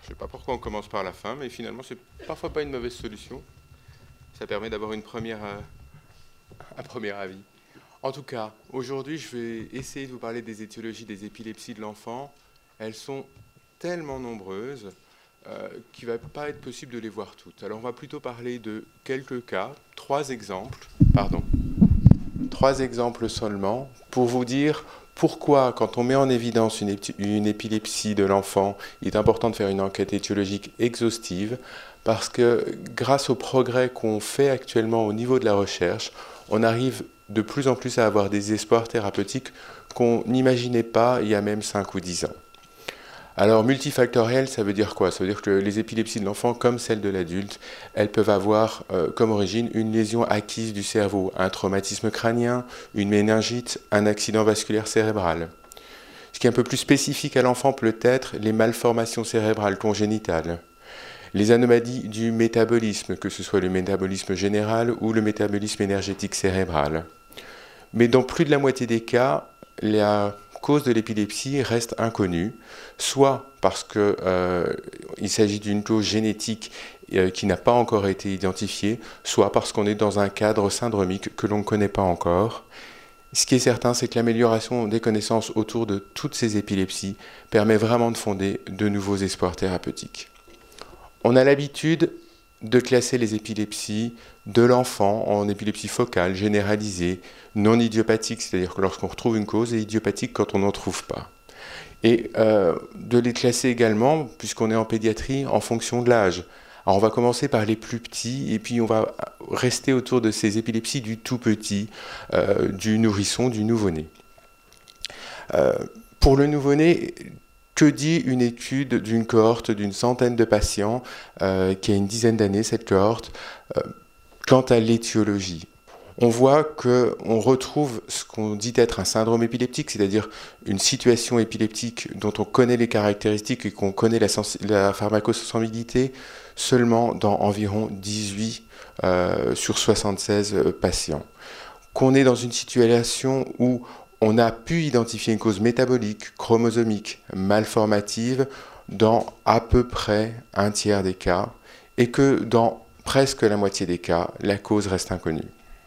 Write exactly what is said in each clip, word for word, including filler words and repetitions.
Je ne sais pas pourquoi on commence par la fin, mais finalement, c'est parfois pas une mauvaise solution. Ça permet d'avoir une première, euh, un premier avis. En tout cas, aujourd'hui, je vais essayer de vous parler des étiologies des épilepsies de l'enfant. Elles sont tellement nombreuses euh, qu'il ne va pas être possible de les voir toutes. Alors, on va plutôt parler de quelques cas, trois exemples, pardon, trois exemples seulement, pour vous dire pourquoi, quand on met en évidence une, épi- une épilepsie de l'enfant, il est important de faire une enquête étiologique exhaustive, parce que grâce au progrès qu'on fait actuellement au niveau de la recherche, on arrive de plus en plus à avoir des espoirs thérapeutiques qu'on n'imaginait pas il y a même cinq ou dix ans. Alors, multifactoriel, ça veut dire quoi? Ça veut dire que les épilepsies de l'enfant, comme celles de l'adulte, elles peuvent avoir euh, comme origine une lésion acquise du cerveau, un traumatisme crânien, une méningite, un accident vasculaire cérébral. Ce qui est un peu plus spécifique à l'enfant peut être les malformations cérébrales congénitales, les anomalies du métabolisme, que ce soit le métabolisme général ou le métabolisme énergétique cérébral. Mais dans plus de la moitié des cas, la cause de l'épilepsie reste inconnue, soit parce qu'il euh, s'agit d'une cause génétique euh, qui n'a pas encore été identifiée, soit parce qu'on est dans un cadre syndromique que l'on ne connaît pas encore. Ce qui est certain, c'est que l'amélioration des connaissances autour de toutes ces épilepsies permet vraiment de fonder de nouveaux espoirs thérapeutiques. On a l'habitude de classer les épilepsies de l'enfant en épilepsie focale, généralisée, non idiopathique, c'est-à-dire que lorsqu'on retrouve une cause, et idiopathique quand on n'en trouve pas. Et euh, de les classer également, puisqu'on est en pédiatrie, en fonction de l'âge. Alors on va commencer par les plus petits, et puis on va rester autour de ces épilepsies du tout petit, euh, du nourrisson, du nouveau-né. Euh, pour le nouveau-né, que dit une étude d'une cohorte d'une centaine de patients euh, qui a une dizaine d'années, cette cohorte, euh, quant à l'étiologie? On voit qu'on retrouve ce qu'on dit être un syndrome épileptique, c'est-à-dire une situation épileptique dont on connaît les caractéristiques et qu'on connaît la, sens- la pharmacosensibilité seulement dans environ dix-huit euh, sur soixante-seize euh, patients. Qu'on est dans une situation où on a pu identifier une cause métabolique, chromosomique, malformative dans à peu près un tiers des cas et que dans presque la moitié des cas, la cause reste inconnue.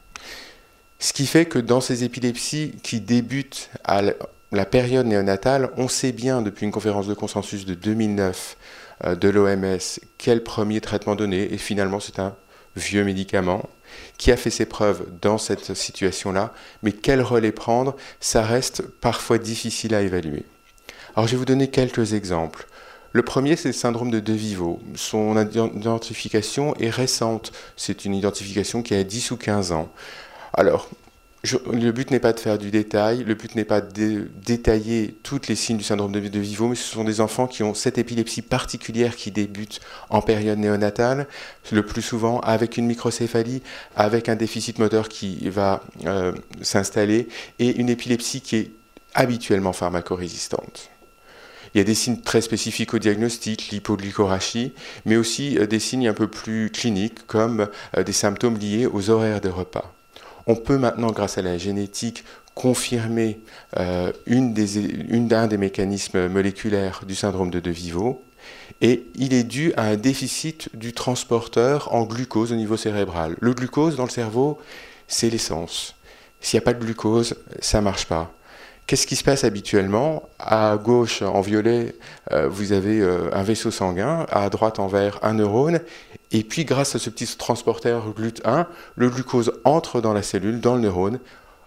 Ce qui fait que dans ces épilepsies qui débutent à la période néonatale, on sait bien depuis une conférence de consensus de deux mille neuf euh, de l'O M S quel premier traitement donner, et finalement c'est un vieux médicament qui a fait ses preuves dans cette situation-là, mais quel relais prendre, ça reste parfois difficile à évaluer. Alors je vais vous donner quelques exemples. Le premier, c'est le syndrome de De Vivo. Son identification est récente. C'est une identification qui a dix ou quinze ans. Alors, je, le but n'est pas de faire du détail, le but n'est pas de dé, détailler tous les signes du syndrome de De Vivo, mais ce sont des enfants qui ont cette épilepsie particulière qui débute en période néonatale, le plus souvent avec une microcéphalie, avec un déficit moteur qui va euh, s'installer, et une épilepsie qui est habituellement pharmacorésistante. Il y a des signes très spécifiques au diagnostic, l'hypoglycórachie, mais aussi euh, des signes un peu plus cliniques, comme euh, des symptômes liés aux horaires de repas. On peut maintenant, grâce à la génétique, confirmer euh, une des, une, un des mécanismes moléculaires du syndrome de De Vivo, et il est dû à un déficit du transporteur en glucose au niveau cérébral. Le glucose dans le cerveau, c'est l'essence. S'il n'y a pas de glucose, ça ne marche pas. Qu'est-ce qui se passe habituellement? À gauche, en violet, euh, vous avez euh, un vaisseau sanguin, à droite, en vert, un neurone, et puis grâce à ce petit transporteur G L U T un, le glucose entre dans la cellule, dans le neurone,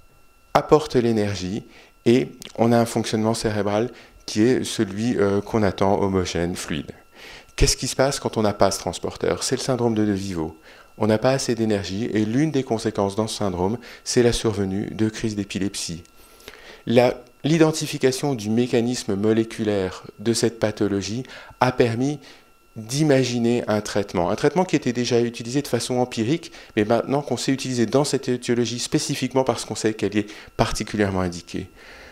apporte l'énergie, et on a un fonctionnement cérébral qui est celui euh, qu'on attend, homogène, fluide. Qu'est-ce qui se passe quand on n'a pas ce transporteur? C'est le syndrome de De Vivo. On n'a pas assez d'énergie, et l'une des conséquences dans ce syndrome, c'est la survenue de crises d'épilepsie. La, l'identification du mécanisme moléculaire de cette pathologie a permis d'imaginer un traitement. Un traitement qui était déjà utilisé de façon empirique, mais maintenant qu'on sait utiliser dans cette étiologie spécifiquement parce qu'on sait qu'elle est particulièrement indiquée.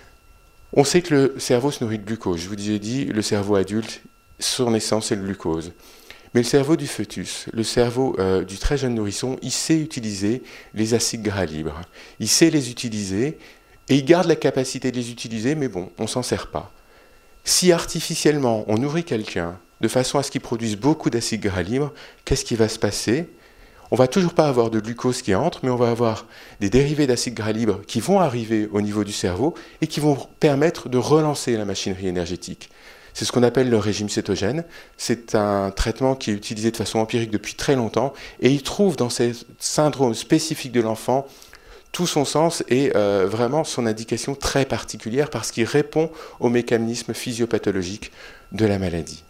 On sait que le cerveau se nourrit de glucose. Je vous ai dit, le cerveau adulte, son essence, c'est le glucose. Mais le cerveau du fœtus, le cerveau euh, du très jeune nourrisson, il sait utiliser les acides gras libres. Il sait les utiliser, et il garde la capacité de les utiliser, mais bon, on ne s'en sert pas. Si artificiellement on nourrit quelqu'un de façon à ce qu'ils produisent beaucoup d'acide gras libre, qu'est-ce qui va se passer? On ne va toujours pas avoir de glucose qui entre, mais on va avoir des dérivés d'acide gras libre qui vont arriver au niveau du cerveau et qui vont permettre de relancer la machinerie énergétique. C'est ce qu'on appelle le régime cétogène. C'est un traitement qui est utilisé de façon empirique depuis très longtemps et il trouve dans ces syndromes spécifiques de l'enfant tout son sens et euh, vraiment son indication très particulière parce qu'il répond aux mécanismes physiopathologiques de la maladie.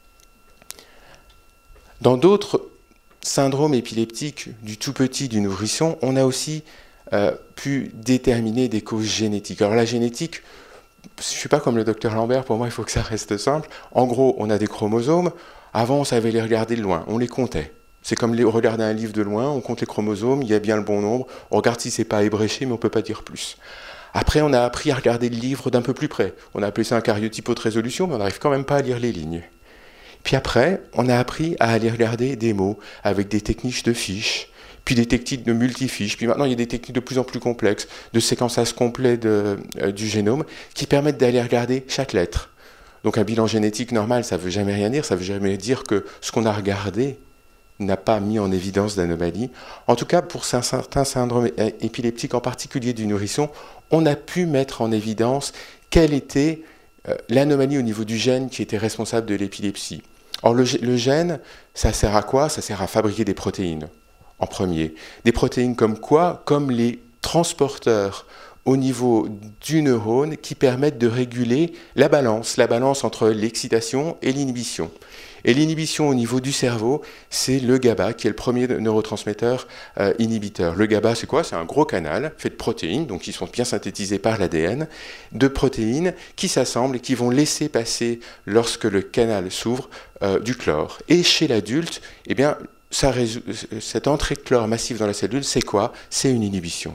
Dans d'autres syndromes épileptiques du tout petit, du nourrisson, on a aussi euh, pu déterminer des causes génétiques. Alors la génétique, je ne suis pas comme le docteur Lambert, pour moi il faut que ça reste simple. En gros, on a des chromosomes, avant on savait les regarder de loin, on les comptait. C'est comme les, regarder un livre de loin, on compte les chromosomes, il y a bien le bon nombre, on regarde si c'est pas ébréché, mais on ne peut pas dire plus. Après, on a appris à regarder le livre d'un peu plus près. On a appelé ça un cariotype haute résolution, mais on n'arrive quand même pas à lire les lignes. Puis après, on a appris à aller regarder des mots avec des techniques de fiches, puis des techniques de multifiches, puis maintenant il y a des techniques de plus en plus complexes, de séquençage complet de, euh, du génome, qui permettent d'aller regarder chaque lettre. Donc un bilan génétique normal, ça ne veut jamais rien dire, ça ne veut jamais dire que ce qu'on a regardé n'a pas mis en évidence d'anomalies. En tout cas, pour certains syndromes épileptiques, en particulier du nourrisson, on a pu mettre en évidence quelle était euh, l'anomalie au niveau du gène qui était responsable de l'épilepsie. Or, le, le gène, ça sert à quoi? Ça sert à fabriquer des protéines, en premier. Des protéines comme quoi? Comme les transporteurs au niveau du neurone qui permettent de réguler la balance, la balance entre l'excitation et l'inhibition. Et l'inhibition au niveau du cerveau, c'est le GABA, qui est le premier neurotransmetteur euh, inhibiteur. Le GABA, c'est quoi? C'est un gros canal fait de protéines, donc qui sont bien synthétisées par l'A D N, de protéines qui s'assemblent et qui vont laisser passer, lorsque le canal s'ouvre, euh, du chlore. Et chez l'adulte, eh bien, ça résout, cette entrée de chlore massive dans la cellule, c'est quoi? C'est une inhibition.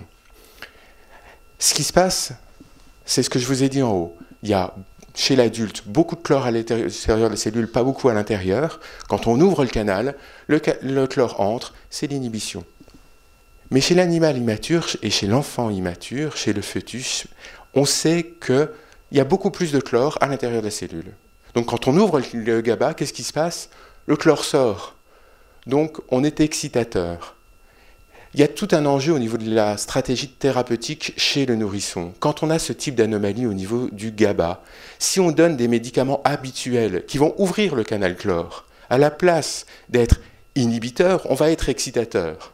Ce qui se passe, c'est ce que je vous ai dit en haut. Il y a chez l'adulte beaucoup de chlore à l'extérieur de la cellule, pas beaucoup à l'intérieur. Quand on ouvre le canal, le, ca le chlore entre, c'est l'inhibition. Mais chez l'animal immature et chez l'enfant immature, chez le fœtus, on sait qu'il y a beaucoup plus de chlore à l'intérieur de la cellule. Donc quand on ouvre le GABA, qu'est-ce qui se passe? Le chlore sort. Donc on est excitateur. Il y a tout un enjeu au niveau de la stratégie thérapeutique chez le nourrisson. Quand on a ce type d'anomalie au niveau du GABA, si on donne des médicaments habituels qui vont ouvrir le canal chlore, à la place d'être inhibiteur, on va être excitateur.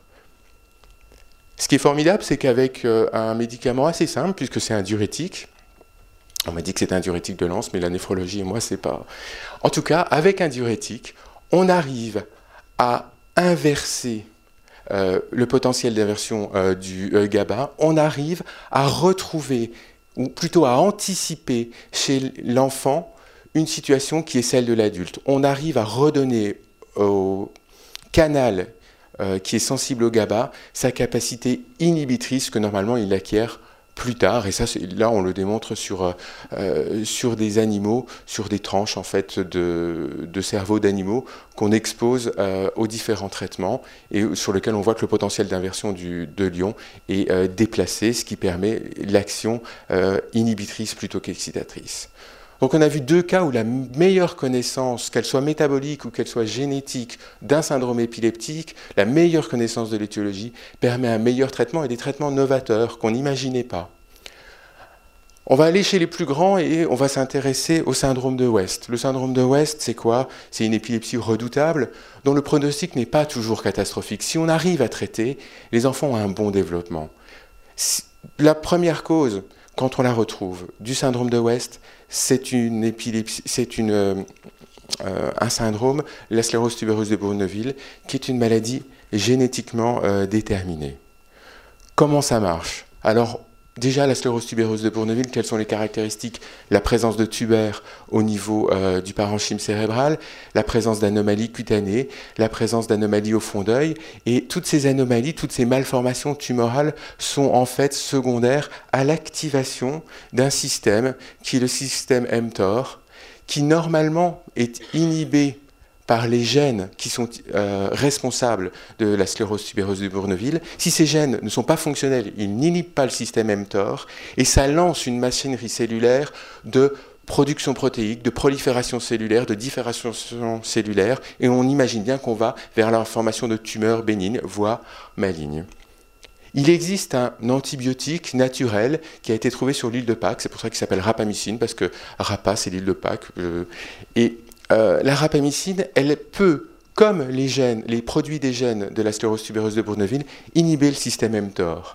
Ce qui est formidable, c'est qu'avec euh, un médicament assez simple, puisque c'est un diurétique, on m'a dit que c'était un diurétique de Lens, mais la néphrologie et moi, c'est pas... En tout cas, avec un diurétique, on arrive à inverser Euh, le potentiel d'inversion euh, du euh, GABA, on arrive à retrouver, ou plutôt à anticiper chez l'enfant une situation qui est celle de l'adulte. On arrive à redonner au canal euh, qui est sensible au GABA sa capacité inhibitrice que normalement il acquiert plus tard, et ça, là, on le démontre sur, euh, sur des animaux, sur des tranches en fait de, de cerveau d'animaux qu'on expose euh, aux différents traitements et sur lesquels on voit que le potentiel d'inversion de l'ion est euh, déplacé, ce qui permet l'action euh, inhibitrice plutôt qu'excitatrice. Donc on a vu deux cas où la meilleure connaissance, qu'elle soit métabolique ou qu'elle soit génétique, d'un syndrome épileptique, la meilleure connaissance de l'étiologie permet un meilleur traitement et des traitements novateurs qu'on n'imaginait pas. On va aller chez les plus grands et on va s'intéresser au syndrome de West. Le syndrome de West, c'est quoi? C'est une épilepsie redoutable dont le pronostic n'est pas toujours catastrophique. Si on arrive à traiter, les enfants ont un bon développement. La première cause, quand on la retrouve, du syndrome de West, c'est une épilepsie, c'est une, euh, euh, un syndrome, la sclérose tubereuse de Bourneville, qui est une maladie génétiquement euh, déterminée. Comment ça marche? Alors, déjà, la sclérose tubereuse de Bourneville, quelles sont les caractéristiques? La présence de tubères au niveau euh, du parenchyme cérébral, la présence d'anomalies cutanées, la présence d'anomalies au fond d'œil, et toutes ces anomalies, toutes ces malformations tumorales sont en fait secondaires à l'activation d'un système qui est le système mTOR, qui normalement est inhibé par les gènes qui sont euh, responsables de la sclérose tubereuse de Bourneville. Si ces gènes ne sont pas fonctionnels, ils n'inhibent pas le système mTOR et ça lance une machinerie cellulaire de production protéique, de prolifération cellulaire, de différenciation cellulaire, et on imagine bien qu'on va vers la formation de tumeurs bénignes, voire malignes. Il existe un antibiotique naturel qui a été trouvé sur l'île de Pâques, c'est pour ça qu'il s'appelle rapamycine, parce que Rapa, c'est l'île de Pâques. Euh, et euh, la rapamycine, elle peut, comme les gènes, les produits des gènes de la sclérose tubéreuse de Bourneville, inhiber le système mTOR.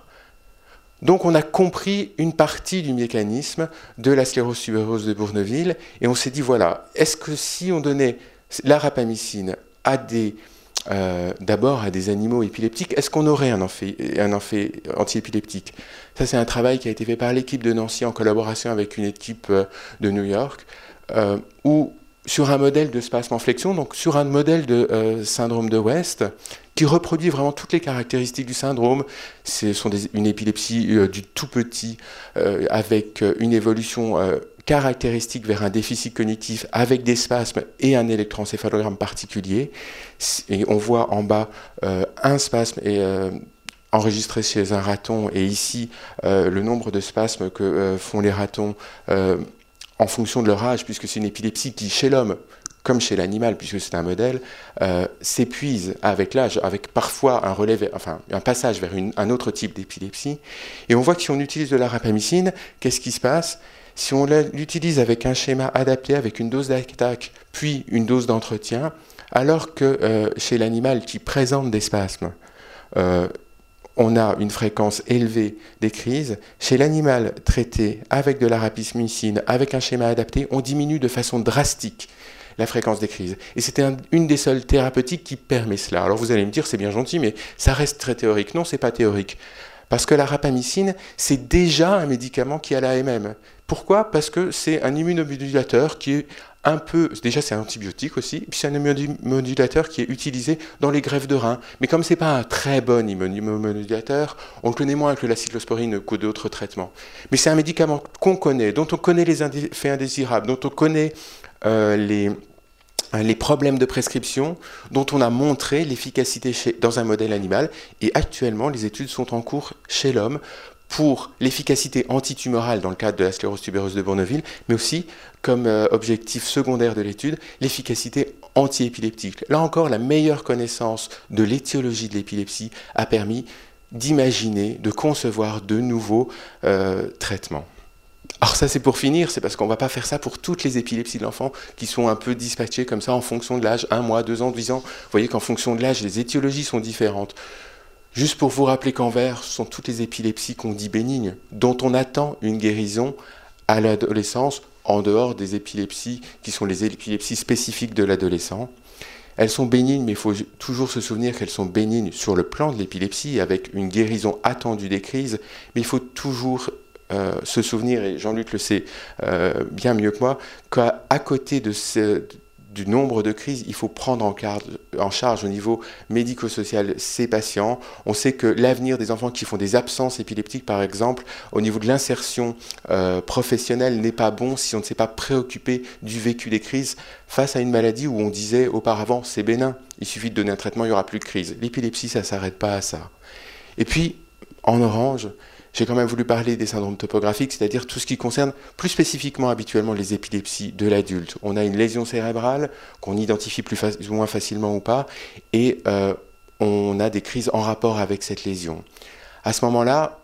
Donc on a compris une partie du mécanisme de la sclérose tubéreuse de Bourneville, et on s'est dit, voilà, est-ce que si on donnait la rapamycine à des... Euh, d'abord à des animaux épileptiques, est-ce qu'on aurait un effet, un effet antiépileptique? Ça, c'est un travail qui a été fait par l'équipe de Nancy en collaboration avec une équipe euh, de New York, euh, où sur un modèle de spasme en flexion, donc sur un modèle de euh, syndrome de West, qui reproduit vraiment toutes les caractéristiques du syndrome. Ce sont des, une épilepsie euh, du tout petit, euh, avec euh, une évolution euh, caractéristique vers un déficit cognitif, avec des spasmes et un électroencéphalogramme particulier. Et on voit en bas euh, un spasme et, euh, enregistré chez un raton, et ici euh, le nombre de spasmes que euh, font les ratons euh, en fonction de leur âge, puisque c'est une épilepsie qui, chez l'homme, comme chez l'animal, puisque c'est un modèle, euh, s'épuise avec l'âge, avec parfois un relais, enfin un passage vers une, un autre type d'épilepsie. Et on voit que si on utilise de la rapamycine, qu'est-ce qui se passe? Si on l'utilise avec un schéma adapté, avec une dose d'attaque, puis une dose d'entretien, alors que euh, chez l'animal qui présente des spasmes, euh, on a une fréquence élevée des crises. Chez l'animal traité avec de la rapamycine, avec un schéma adapté, on diminue de façon drastique la fréquence des crises. Et c'était un, une des seules thérapeutiques qui permet cela. Alors vous allez me dire, c'est bien gentil, mais ça reste très théorique. Non, c'est pas théorique. Parce que la rapamycine, c'est déjà un médicament qui a l'A M M. Pourquoi? Parce que c'est un immunomodulateur qui est un peu... Déjà, c'est un antibiotique aussi, puis c'est un immunomodulateur qui est utilisé dans les greffes de reins. Mais comme ce n'est pas un très bon immunomodulateur, on le connaît moins que la cyclosporine que d'autres traitements. Mais c'est un médicament qu'on connaît, dont on connaît les effets indésirables, dont on connaît euh, les... les problèmes de prescription, dont on a montré l'efficacité dans un modèle animal, et actuellement les études sont en cours chez l'homme pour l'efficacité antitumorale dans le cadre de la sclérose tubéreuse de Bourneville, mais aussi comme euh, objectif secondaire de l'étude, l'efficacité anti-épileptique. Là encore, la meilleure connaissance de l'étiologie de l'épilepsie a permis d'imaginer, de concevoir de nouveaux euh, traitements. Alors ça, c'est pour finir, c'est parce qu'on ne va pas faire ça pour toutes les épilepsies de l'enfant qui sont un peu dispatchées comme ça en fonction de l'âge, un mois, deux ans, dix ans. Vous voyez qu'en fonction de l'âge, les étiologies sont différentes. Juste pour vous rappeler qu'envers, ce sont toutes les épilepsies qu'on dit bénignes, dont on attend une guérison à l'adolescence, en dehors des épilepsies qui sont les épilepsies spécifiques de l'adolescent. Elles sont bénignes, mais il faut toujours se souvenir qu'elles sont bénignes sur le plan de l'épilepsie, avec une guérison attendue des crises, mais il faut toujours euh, se souvenir, et Jean-Luc le sait euh, bien mieux que moi, qu'à à côté de ce... du nombre de crises, il faut prendre en, charge, en charge au niveau médico-social ces patients. On sait que l'avenir des enfants qui font des absences épileptiques, par exemple, au niveau de l'insertion euh, professionnelle, n'est pas bon si on ne s'est pas préoccupé du vécu des crises face à une maladie où on disait auparavant c'est bénin, il suffit de donner un traitement, il n'y aura plus de crise. L'épilepsie, ça ne s'arrête pas à ça. Et puis, en orange, j'ai quand même voulu parler des syndromes topographiques, c'est-à-dire tout ce qui concerne plus spécifiquement habituellement les épilepsies de l'adulte. On a une lésion cérébrale qu'on identifie plus ou moins facilement ou pas, et euh, on a des crises en rapport avec cette lésion. À ce moment-là,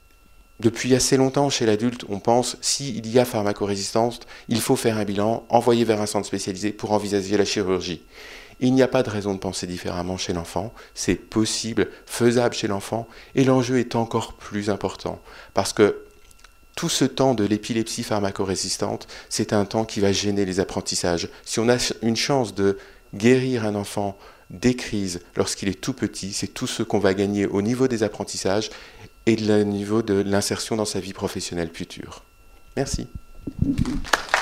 depuis assez longtemps chez l'adulte, on pense s'il y a pharmacorésistance, il faut faire un bilan, envoyer vers un centre spécialisé pour envisager la chirurgie. Il n'y a pas de raison de penser différemment chez l'enfant, c'est possible, faisable chez l'enfant, et l'enjeu est encore plus important, parce que tout ce temps de l'épilepsie pharmacorésistante, c'est un temps qui va gêner les apprentissages. Si on a une chance de guérir un enfant des crises lorsqu'il est tout petit, c'est tout ce qu'on va gagner au niveau des apprentissages et au niveau de l'insertion dans sa vie professionnelle future. Merci.